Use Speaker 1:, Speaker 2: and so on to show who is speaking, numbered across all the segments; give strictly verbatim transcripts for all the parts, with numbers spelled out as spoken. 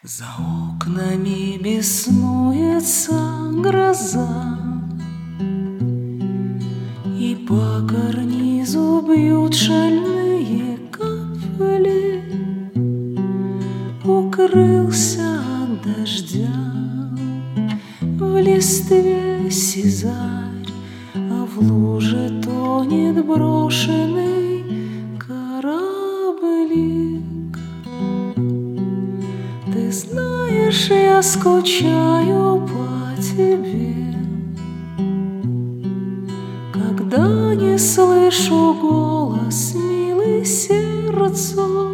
Speaker 1: За окнами беснуется гроза, и по карнизу бьют шальные капли. Укрылся от дождя в листве сизарь, а в луже тонет брошенный кораблик. Ты знаешь, я скучаю по тебе, когда не слышу голос милый сердцу.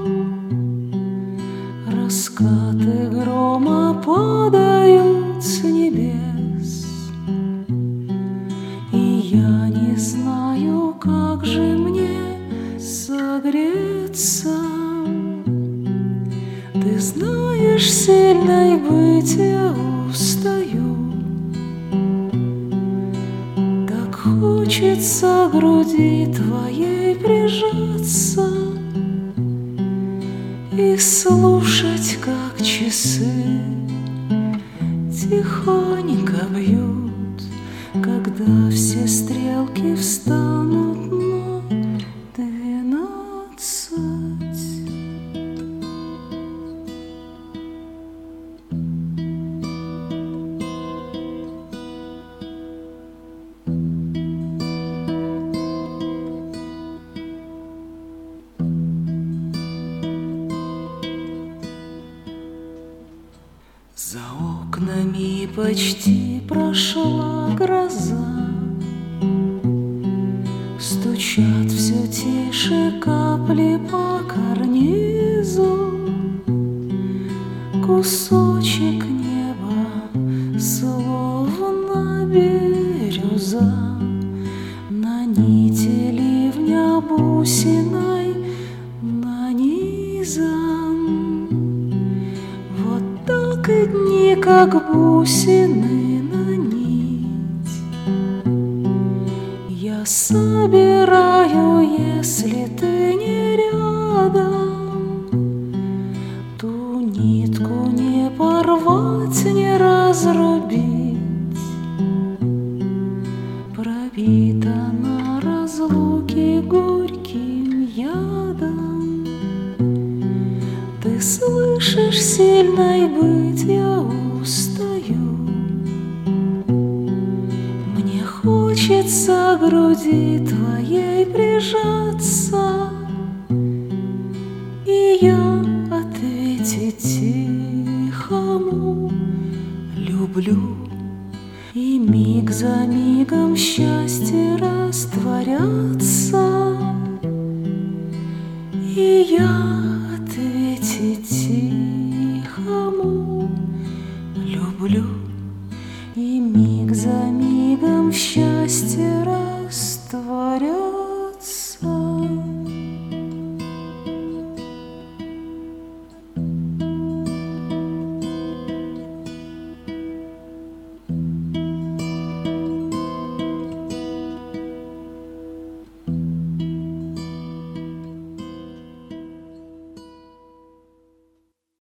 Speaker 1: Раскаты грома падают с небес, и я не знаю, как же мне согреться. Ты знаешь, сильной быть я устаю, так хочется к груди твоей прижаться и слушать, как часы тихонько бьют, когда все стрелки встанут на двенадцать. За окнами почти прошла гроза, стучат все тише капли по карнизу. Кусочек неба, словно бирюза, на нити ливня бусиной нанизан. Так и дни, как бусины на нить, я собираю, если ты не рядом. Ту нитку не порвать, не разрубить, пропита на разлуке горьким ядом. Ты слышишь, сильной быть я устаю, мне хочется к груди твоей прижаться, и я ответить тихому люблю. И миг за мигом счастье растворятся, и я ответить тихому люблю. И миг за мигом счастье растворяется.